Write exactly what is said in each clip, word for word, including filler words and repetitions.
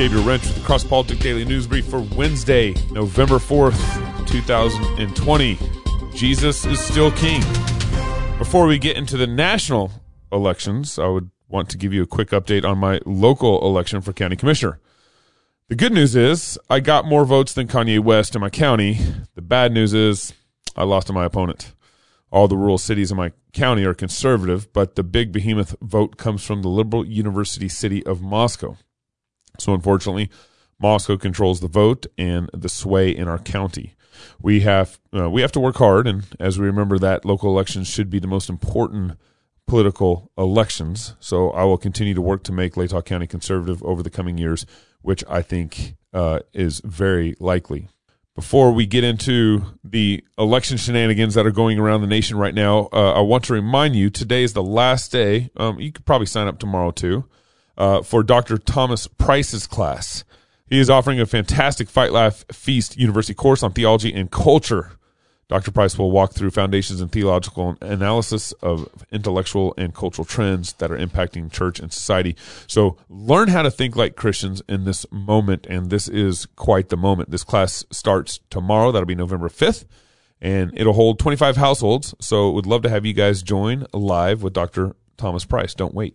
Gabriel Wrench with the Cross Politics Daily News Brief for Wednesday, November fourth, two thousand twenty. Jesus is still king. Before we get into the national elections, I would want to give you a quick update on my local election for county commissioner. The good news is I got more votes than Kanye West in my county. The bad news is I lost to my opponent. All the rural cities in my county are conservative, but the big behemoth vote comes from the liberal university city of Moscow. So unfortunately, Moscow controls the vote and the sway in our county. We have uh, we have to work hard, and as we remember that local elections should be the most important political elections. So I will continue to work to make Latah County conservative over the coming years, which I think uh, is very likely. Before we get into the election shenanigans that are going around the nation right now, uh, I want to remind you today is the last day. Um, you could probably sign up tomorrow too uh, for Doctor Thomas Price's class. He is offering a fantastic Fight, Laugh, Feast University course on theology and culture. Doctor Price will walk through foundations and theological analysis of intellectual and cultural trends that are impacting church and society. So learn how to think like Christians in this moment, and this is quite the moment. This class starts tomorrow. That'll be November fifth, and it'll hold twenty-five households. So would love to have you guys join live with Doctor Thomas Price. Don't wait.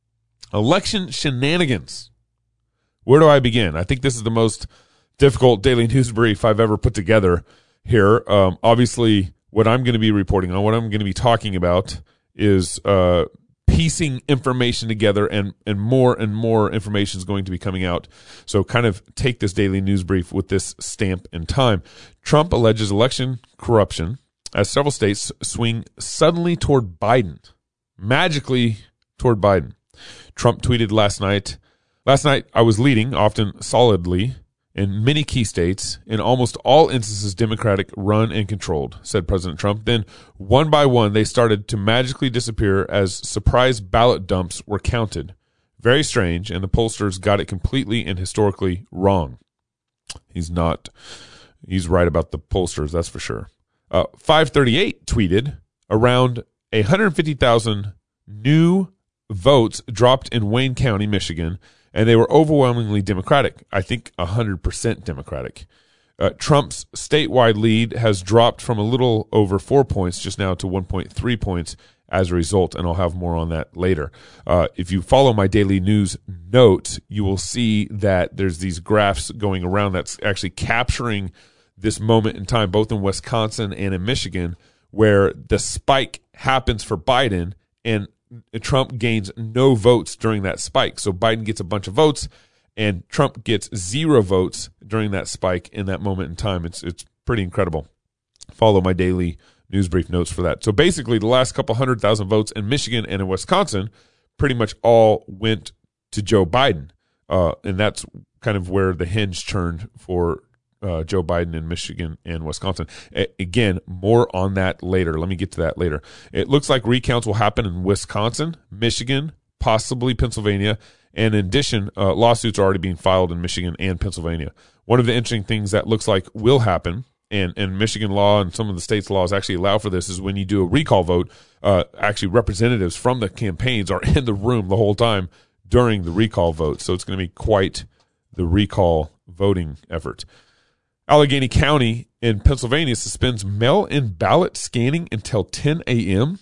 Election shenanigans. Where do I begin? I think this is the most difficult daily news brief I've ever put together here. Um, obviously, what I'm going to be reporting on, what I'm going to be talking about is uh, piecing information together, and, and more and more information is going to be coming out. So kind of take this daily news brief with this stamp in time. Trump alleges election corruption as several states swing suddenly toward Biden, magically toward Biden. Trump tweeted last night, Last night, I was leading, often solidly, in many key states, in almost all instances Democratic run and controlled, said President Trump. Then, one by one, they started to magically disappear as surprise ballot dumps were counted. Very strange, and the pollsters got it completely and historically wrong. He's not, he's right about the pollsters, that's for sure. Uh, five thirty-eight tweeted, around one hundred fifty thousand new votes dropped in Wayne County, Michigan, and they were overwhelmingly Democratic. I think one hundred percent Democratic. Uh, Trump's statewide lead has dropped from a little over four points just now to one point three points as a result, and I'll have more on that later. Uh, if you follow my daily news note, you will see that there's these graphs going around that's actually capturing this moment in time, both in Wisconsin and in Michigan, where the spike happens for Biden, and Trump gains no votes during that spike. So Biden gets a bunch of votes, and Trump gets zero votes during that spike in that moment in time. It's it's pretty incredible. Follow my daily news brief notes for that. So basically, the last couple hundred thousand votes in Michigan and in Wisconsin pretty much all went to Joe Biden. Uh, and that's kind of where the hinge turned for Uh, Joe Biden in Michigan and Wisconsin. A- again, more on that later. Let me get to that later. It looks like recounts will happen in Wisconsin, Michigan, possibly Pennsylvania, and in addition, uh, lawsuits are already being filed in Michigan and Pennsylvania. One of the interesting things that looks like will happen, and, and Michigan law and some of the states' laws actually allow for this, is when you do a recall vote, uh, actually representatives from the campaigns are in the room the whole time during the recall vote. So it's going to be quite the recall voting effort. Allegheny County in Pennsylvania suspends mail-in ballot scanning until ten a.m.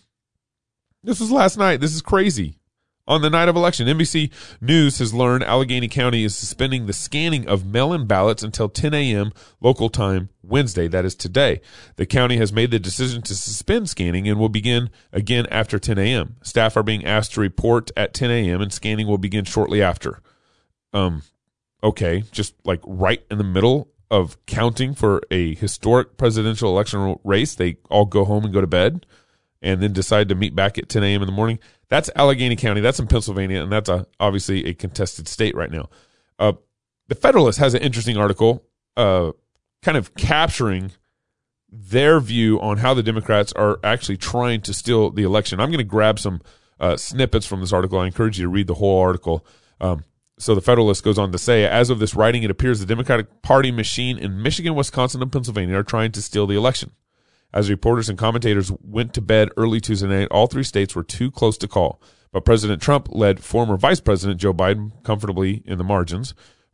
This was last night. This is crazy. On the night of election, N B C News has learned Allegheny County is suspending the scanning of mail-in ballots until ten a.m. local time Wednesday. That is today. The county has made the decision to suspend scanning and will begin again after ten a.m. Staff are being asked to report at ten a.m. and scanning will begin shortly after. Um, okay, just like right in the middle of counting for a historic presidential election race, they all go home and go to bed and then decide to meet back at ten a.m. in the morning. That's Allegheny County. That's in Pennsylvania, and that's a, obviously a contested state right now. Uh, the Federalist has an interesting article uh, kind of capturing their view on how the Democrats are actually trying to steal the election. I'm going to grab some uh, snippets from this article. I encourage you to read the whole article. Um, So the Federalist goes on to say, as of this writing, it appears the Democratic Party machine in Michigan, Wisconsin, and Pennsylvania are trying to steal the election. As reporters and commentators went to bed early Tuesday night, all three states were too close to call. But President Trump led former Vice President Joe Biden comfortably in the margins.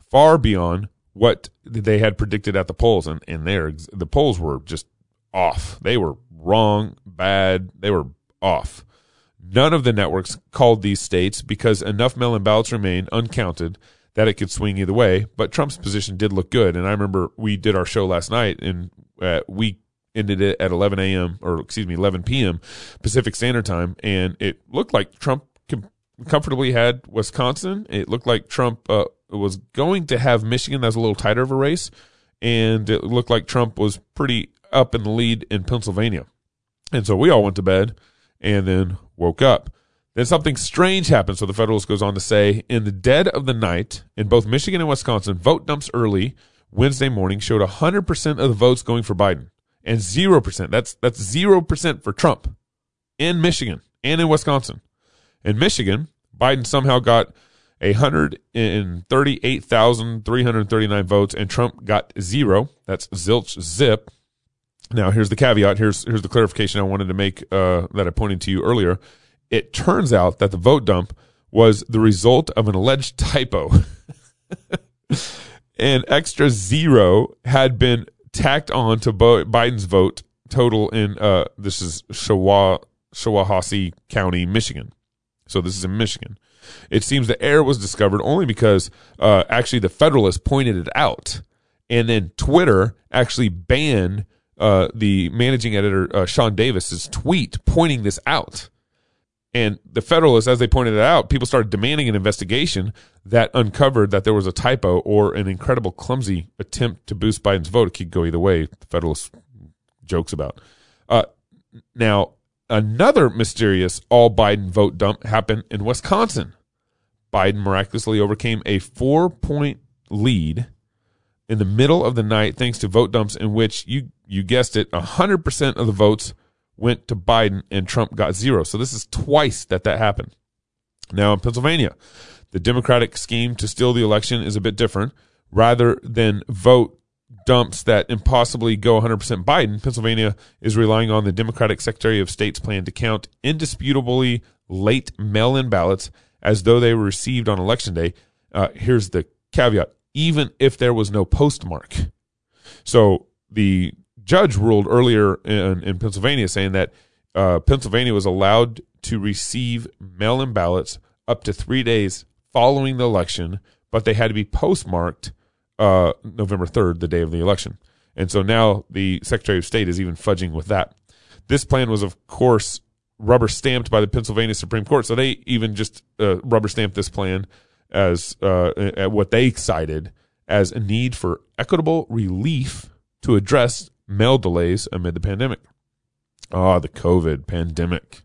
far beyond what they had predicted at the polls. And, and there, the polls were just off. They were wrong, bad. They were off. None of the networks called these states because enough mail-in ballots remained uncounted that it could swing either way. But Trump's position did look good. And I remember we did our show last night, and uh, we ended it at eleven a.m. or excuse me, eleven p.m. Pacific Standard Time, and it looked like Trump com- comfortably had Wisconsin. It looked like Trump uh, was going to have Michigan. That was a little tighter of a race, and it looked like Trump was pretty up in the lead in Pennsylvania. And so we all went to bed and then woke up. Then something strange happened. So the Federalist goes on to say, in the dead of the night, in both Michigan and Wisconsin, vote dumps early Wednesday morning showed one hundred percent of the votes going for Biden. And zero percent, that's that's zero percent for Trump in Michigan and in Wisconsin. In Michigan, Biden somehow got one hundred thirty-eight thousand three hundred thirty-nine votes, and Trump got zero. That's zilch zip. Now, here's the caveat. Here's here's the clarification I wanted to make uh, that I pointed to you earlier. It turns out that the vote dump was the result of an alleged typo. An extra zero had been tacked on to Bo- Biden's vote total in, uh, this is Shawa, Shawahassee County, Michigan. So this is in Michigan. It seems the error was discovered only because uh, actually the Federalist pointed it out. And then Twitter actually banned uh, the managing editor, uh, Sean Davis's tweet pointing this out. And the Federalists, as they pointed it out, people started demanding an investigation that uncovered that there was a typo or an incredible clumsy attempt to boost Biden's vote. It could go either way, the Federalist jokes about. Uh, now, another mysterious all-Biden vote dump happened in Wisconsin. Biden miraculously overcame a four-point lead in the middle of the night thanks to vote dumps in which, you you guessed it, one hundred percent of the votes went to Biden and Trump got zero. So this is twice that that happened. Now in Pennsylvania, the Democratic scheme to steal the election is a bit different. Rather than vote dumps that impossibly go one hundred percent Biden, Pennsylvania is relying on the Democratic Secretary of State's plan to count indisputably late mail-in ballots as though they were received on Election Day. Uh, here's the caveat. Even if there was no postmark. So the judge ruled earlier in, in Pennsylvania saying that uh, Pennsylvania was allowed to receive mail-in ballots up to three days following the election, but they had to be postmarked uh, November third, the day of the election. And so now the Secretary of State is even fudging with that. This plan was, of course, rubber stamped by the Pennsylvania Supreme Court. So they even just uh, rubber stamped this plan as uh, at what they cited as a need for equitable relief to address mail delays amid the pandemic. Ah, the COVID pandemic.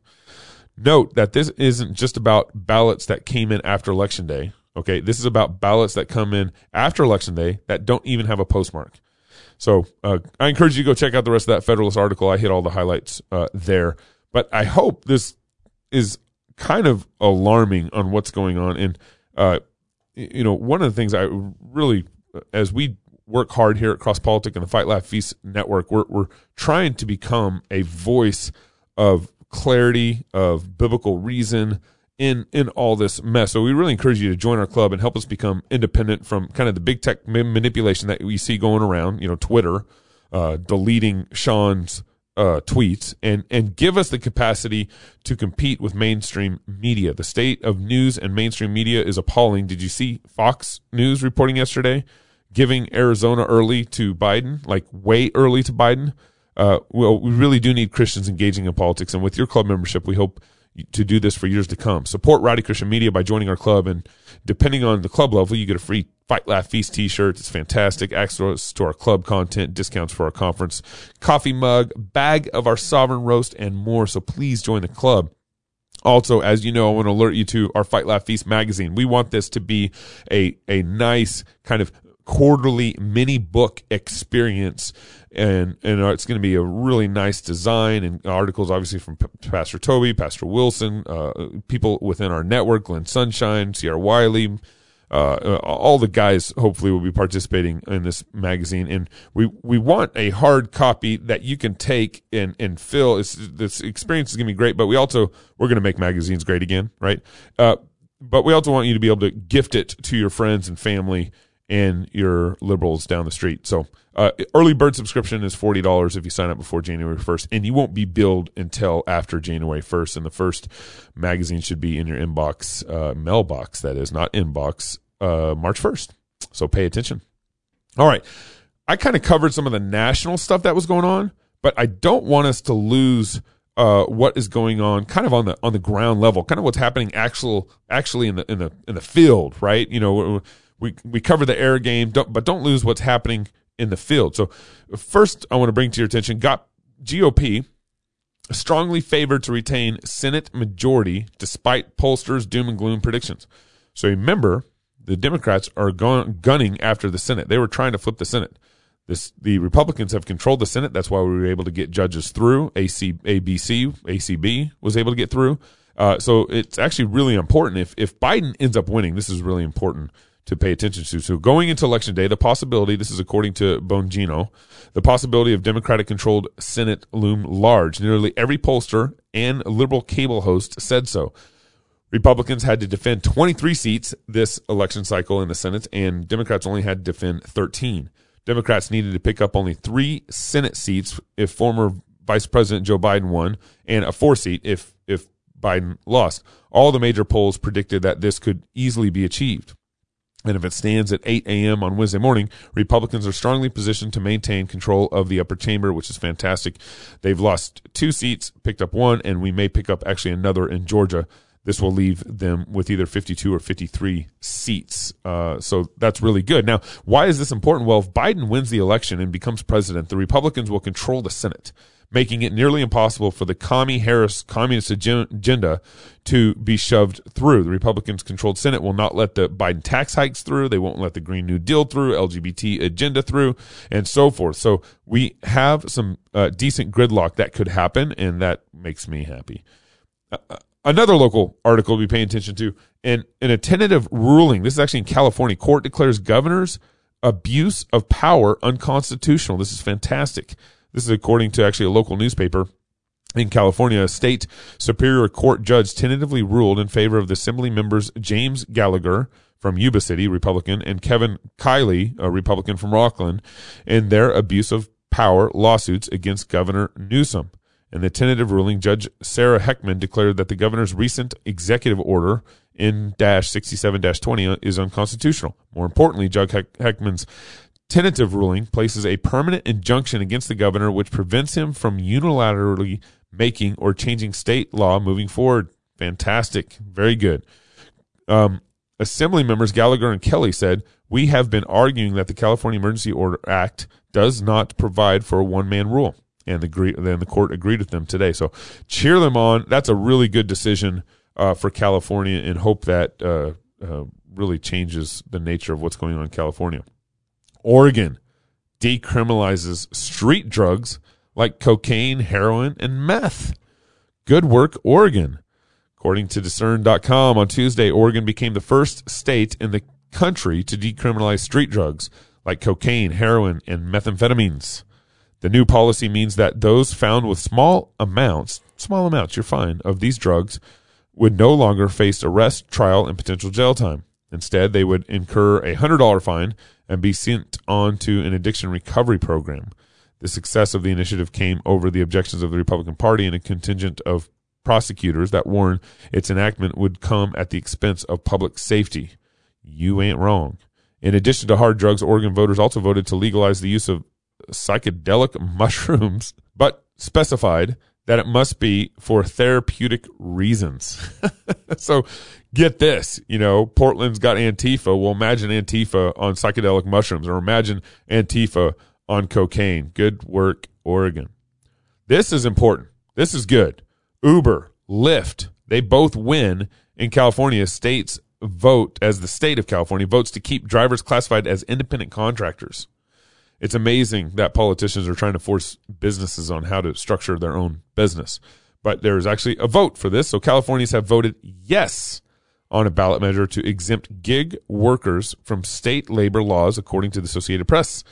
Note that this isn't just about ballots that came in after Election Day. Okay, this is about ballots that come in after Election Day that don't even have a postmark. So uh, I encourage you to go check out the rest of that Federalist article. I hit all the highlights uh, there. But I hope this is kind of alarming on what's going on. And, uh, you know, one of the things I really, as we work hard here at Cross Politic and the Fight Laugh Feast Network, we're, we're trying to become a voice of clarity, of biblical reason in, in all this mess. So we really encourage you to join our club and help us become independent from kind of the big tech manipulation that we see going around, you know, Twitter, uh, deleting Sean's uh, tweets, and, and give us the capacity to compete with mainstream media. The state of news and mainstream media is appalling. Did you see Fox News reporting yesterday giving Arizona early to Biden, like way early to Biden? Uh, well, we really do need Christians engaging in politics, and with your club membership, we hope to do this for years to come. Support Rowdy Christian Media by joining our club, and depending on the club level, you get a free Fight Laugh Feast t-shirt. It's fantastic. Access to our club content, discounts for our conference, coffee mug, bag of our Sovereign Roast, and more. So please join the club. Also, as you know, I want to alert you to our Fight Laugh Feast magazine. We want this to be a, a nice kind of quarterly mini book experience, and and it's going to be a really nice design and articles, obviously, from P- Pastor Toby, Pastor Wilson, uh, people within our network, Glenn Sunshine, Sierra Wiley, uh, all the guys hopefully will be participating in this magazine. And we, we want a hard copy that you can take and, and fill. It's, this experience is going to be great, but we also, we're going to make magazines great again, right? Uh, but we also want you to be able to gift it to your friends and family and your liberals down the street. So uh, early bird subscription is forty dollars if you sign up before January first, and you won't be billed until after January first. And the first magazine should be in your inbox, uh, mailbox, that is, not inbox, uh, March first. So pay attention. All right. I kind of covered some of the national stuff that was going on, but I don't want us to lose uh, what is going on kind of on the on the ground level, kind of what's happening actual actually in the in the in the field, right? You know, we we cover the air game, don't, but don't lose what's happening in the field. So first, I want to bring to your attention, got G O P strongly favored to retain Senate majority despite pollsters' doom and gloom predictions. So remember, the Democrats are going, gunning after the Senate. They were trying to flip the Senate. This, the Republicans have controlled the Senate. That's why we were able to get judges through. A C, A B C, A C B was able to get through. Uh, so it's actually really important. If if Biden ends up winning, this is really important to pay attention to. So going into Election Day, the possibility, this is according to Bongino, the possibility of Democratic-controlled Senate loom large. Nearly every pollster and liberal cable host said so. Republicans had to defend twenty-three seats this election cycle in the Senate, and Democrats only had to defend thirteen. Democrats needed to pick up only three Senate seats if former Vice President Joe Biden won, and a four seat if if Biden lost. All the major polls predicted that this could easily be achieved. And if it stands at eight a.m. on Wednesday morning, Republicans are strongly positioned to maintain control of the upper chamber, which is fantastic. They've lost two seats, picked up one, and we may pick up actually another in Georgia. This will leave them with either fifty-two or fifty-three seats. Uh, so that's really good. Now, why is this important? Well, if Biden wins the election and becomes president, the Republicans will control the Senate, making it nearly impossible for the Commie-Harris communist agenda to be shoved through. The Republicans-controlled Senate will not let the Biden tax hikes through. They won't let the Green New Deal through, L G B T agenda through, and so forth. So we have some uh, decent gridlock that could happen, and that makes me happy. Uh, Another local article to be paying attention to, in, in a tentative ruling, this is actually in California, court declares governor's abuse of power unconstitutional. This is fantastic. This is according to actually a local newspaper in California. A state superior court judge tentatively ruled in favor of the assembly members James Gallagher from Yuba City, Republican, and Kevin Kiley, a Republican from Rockland, in their abuse of power lawsuits against Governor Newsom. In the tentative ruling, Judge Sarah Heckman declared that the governor's recent executive order N sixty-seven twenty is unconstitutional. More importantly, Judge Heck- Heckman's tentative ruling places a permanent injunction against the governor which prevents him from unilaterally making or changing state law moving forward. Fantastic. Very good. Um, Assembly members Gallagher and Kelly said, "We have been arguing that the California Emergency Order Act does not provide for a one-man rule." And the, then the court agreed with them today. So cheer them on. That's a really good decision uh, for California, and hope that uh, uh, really changes the nature of what's going on in California. Oregon decriminalizes street drugs like cocaine, heroin, and meth. Good work, Oregon. According to discern dot com, on Tuesday, Oregon became the first state in the country to decriminalize street drugs like cocaine, heroin, and methamphetamines. The new policy means that those found with small amounts, small amounts, you're fine, of these drugs would no longer face arrest, trial, and potential jail time. Instead, they would incur a one hundred dollars fine and be sent on to an addiction recovery program. The success of the initiative came over the objections of the Republican Party and a contingent of prosecutors that warned its enactment would come at the expense of public safety. You ain't wrong. In addition to hard drugs, Oregon voters also voted to legalize the use of psychedelic mushrooms, but specified that it must be for therapeutic reasons. So get this, you know, Portland's got Antifa. Well, imagine Antifa on psychedelic mushrooms, or imagine Antifa on cocaine. Good work, Oregon. This is important. This is good. Uber, Lyft, they both win in California. States vote, as the state of California votes to keep drivers classified as independent contractors. It's amazing that politicians are trying to force businesses on how to structure their own business. But there is actually a vote for this. So Californians have voted yes on a ballot measure to exempt gig workers from state labor laws, according to the Associated Press.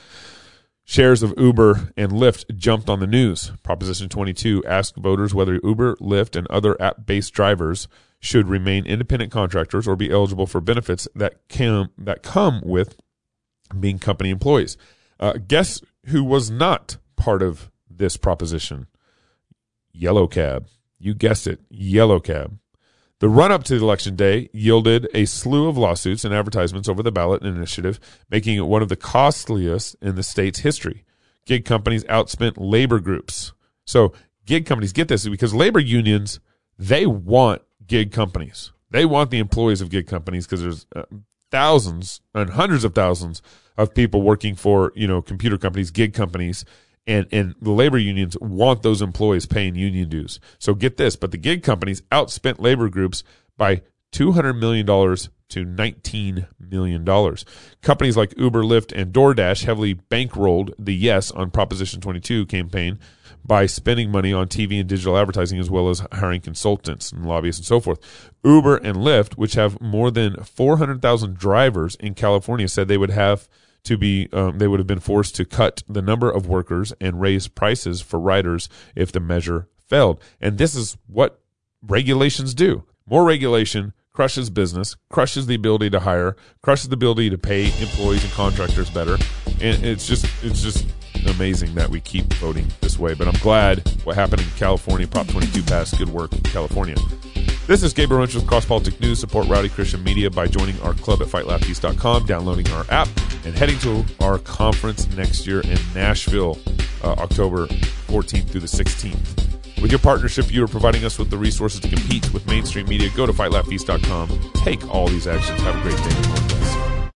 Shares of Uber and Lyft jumped on the news. Proposition twenty-two asked voters whether Uber, Lyft, and other app-based drivers should remain independent contractors or be eligible for benefits that can, that come with being company employees. Uh, guess who was not part of this proposition? Yellow Cab. You guessed it, Yellow Cab. The run-up to the election day yielded a slew of lawsuits and advertisements over the ballot initiative, making it one of the costliest in the state's history. Gig companies outspent labor groups. So gig companies, get this, because labor unions, they want gig companies. They want the employees of gig companies because there's uh, thousands and hundreds of thousands of people working for, you know, computer companies, gig companies, and, and the labor unions want those employees paying union dues. So get this, but the gig companies outspent labor groups by two hundred million dollars to nineteen million dollars. Companies like Uber, Lyft, and DoorDash heavily bankrolled the Yes on Proposition twenty-two campaign by spending money on T V and digital advertising, as well as hiring consultants and lobbyists and so forth. Uber and Lyft, which have more than four hundred thousand drivers in California, said they would have to be, um, they would have been forced to cut the number of workers and raise prices for riders if the measure failed. And this is what regulations do. More regulation crushes business, crushes the ability to hire, crushes the ability to pay employees and contractors better. And it's just, it's just amazing that we keep voting this way. But I'm glad what happened in California, Prop twenty-two passed. Good work, California. This is Gabriel Wrench with Cross Politic News. Support Rowdy Christian Media by joining our club at fight laugh peace dot com, downloading our app, and heading to our conference next year in Nashville, uh, October fourteenth through the sixteenth. With your partnership, you are providing us with the resources to compete with mainstream media. Go to fight laugh peace dot com. Take all these actions. Have a great day.